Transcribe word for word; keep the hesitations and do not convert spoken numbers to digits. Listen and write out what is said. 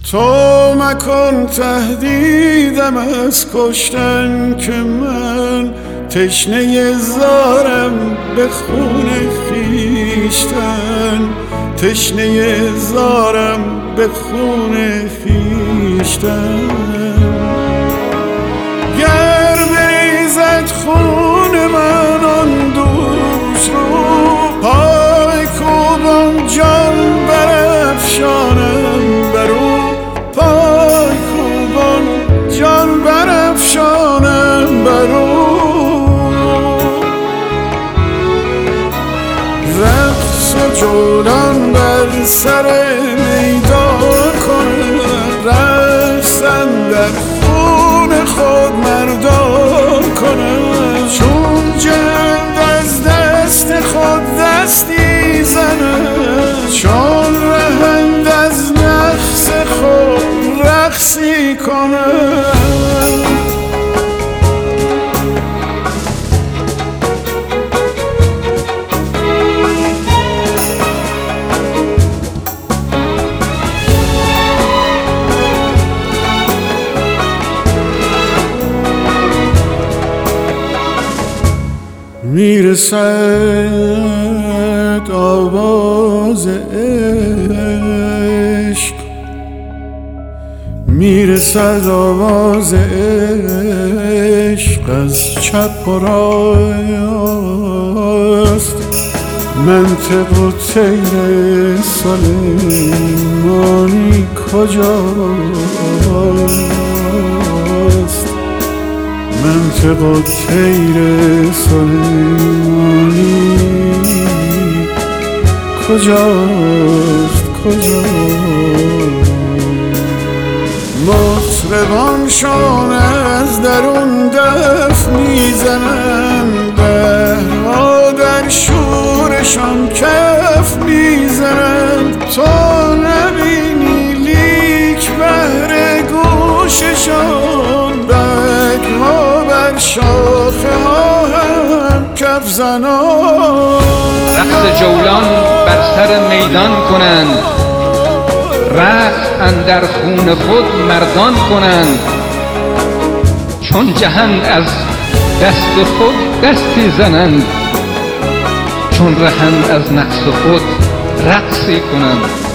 تو مکن تهدیدم از کشتن که من تشنه زارم به خون خویشتن، تشنه زارم به خون خویشتن. گر بریزد خون من آن دوست رو، پای کوبان جان برافشانم برو، پای کوبان جان برافشانم برو. رقص و جولان بر سر میدان کنم، رقصن در خون خود مردان کنم. چون جلد از دست خود دستی زنم، چون رهند از نقص خود رقصی کنم. میرسد آواز عشق، میرسد آواز عشق از چپ و راست. منطق و طیر سلیمانی کجاست؟ منطق و طیر سلیمانی کجاست کجاست؟ مطربانشان از درون دف میزنند، دهها در شورشان کف میزنند. تو نبینی لیک بهر گوششان، بگها بر شاخه ها هم کف زنان. رقص جولان بر سر میدان کنند، رقص اندر خون خود مردان کنند. چون جهان از دست خود دستی زنند، چون رهند از نقص خود رقصی کنند.